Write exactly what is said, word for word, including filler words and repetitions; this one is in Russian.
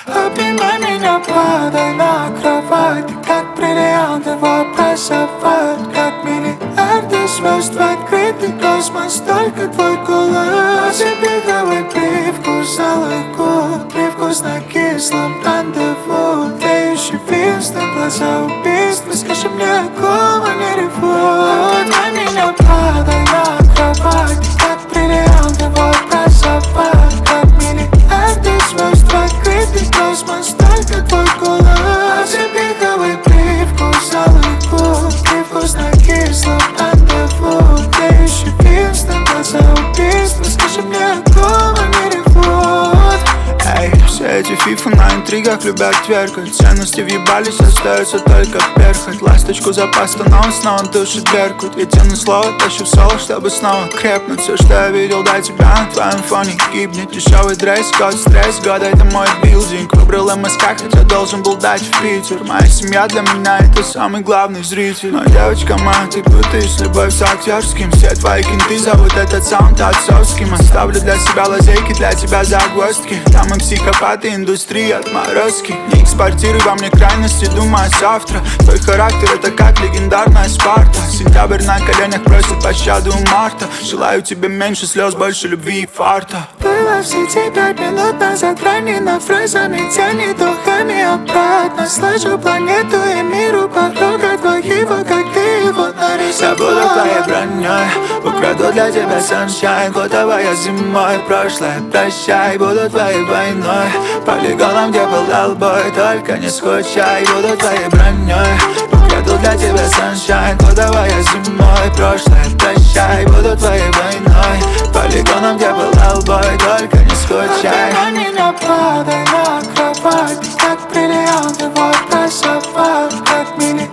Обнимай меня, падай на кровать. Как бриллианты выбрасывают, как миллиарды звезд в открытый космос. Только твой голос и беговый привкус алых губ, привкус на кислом рандеву. Тлеющий Винстон, глаза убийства. Скажи мне, о ком они ревут. Обнимай меня, падай на кровать. Как бриллианты выбрасывают, как миллиарды звезд в открытый космос. Только твой голос и беговый привкус алых губ, привкус на кислом рандеву. Тлеющий Винстон, глаза убийства. Скажи мне, о ком они ревут. Эй, все эти фифы на интригах любят тверкать. Ценности въебались, остается только перхоть. Ласточку за пасту, но он снова душит беркут. И тяну слово, тащу в соло, чтобы снова крепнуть. Все, что я видел до тебя на твоем фоне гибнет. Дешевый дресс-код, стресс года, это мой билдинг. Выбрал МСК, хотя должен был дать в Питер. Моя семья для меня это самый главный зритель. Но девочка моя, ты крутишь, любовь с актерским. Все твои кенты зовут этот саунд отцовским. Оставлю для себя лазейки, для тебя загвоздки. Там и психопаты, индустрия отморозки. Не экспортируй во мне крайности, думай завтра. Твой характер это как легендарная Спарта. Сентябрь на коленях просит пощаду у марта. Желаю тебе меньше слез, больше любви и фарта. Было в сети пять минут назад, ранено фразами, тяни духами обратно. Слышу планету и миру порога твоего, как ты его нарисовал. Я буду твоей броней, украду для тебя sunshine. Глотовая зимой, прошлое прощай. Буду твоей войной, полигоном, где пылал бой. Только не скучай, буду твоей броней. Украду для тебя sunshine. Глотовая зимой, прошлое прощай. Буду твоей войной, полигоном, где пылал бой. Только не скучай. Обнимай меня, падай на кровать. Как бриллианты выбрасывают, как миллиарды